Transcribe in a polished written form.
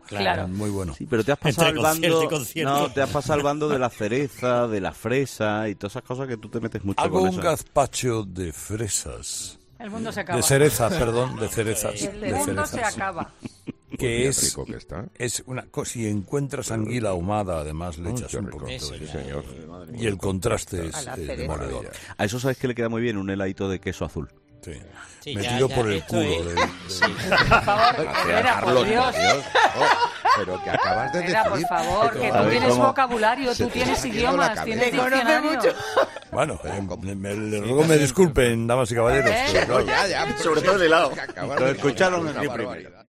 Claro. Muy bueno. Sí, pero te has pasado Entre al concierto bando, y concierto. no, te has pasado al bando de la cereza, de la fresa y todas esas cosas que tú te metes mucho Hago con un eso. gazpacho de fresas. El mundo se acaba. De cerezas, perdón, de cerezas. El de mundo se cerezas. acaba. Que Qué es, rico que está. es una cosa. Si encuentras anguila ahumada, además le Ay, echas qué un rico. poquito Sí, de... señor. Y el contraste A la es cereza. demoledor. A eso sabes que le queda muy bien un heladito de queso azul. Sí. Sí, Metido ya, por el esto culo. es- Por favor, Herrera, por Dios. Pero que acabas de Herrera, por decir. favor, que A tú ver, tienes ¿cómo? vocabulario, Se tú te tienes está yendo la idiomas, cabeza. tienes Te conoce diccionario. Bueno, le ruego me disculpen, damas y caballeros. pero claro, Ya, Sobre todo el helado. acabas Lo de escucharon decir una aquí primero. barbaridad.